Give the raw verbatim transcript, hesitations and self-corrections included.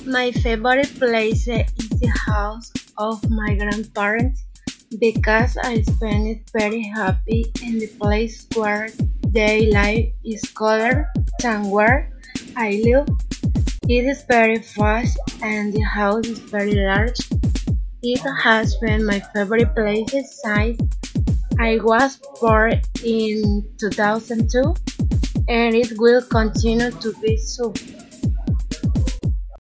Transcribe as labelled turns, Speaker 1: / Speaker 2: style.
Speaker 1: My favorite place is the house of my grandparents because I spend it very happy in the place where their life is colder than where I live. It is very fast and the house is very large. It has been my favorite place since I was born in two thousand two and it will continue to be so.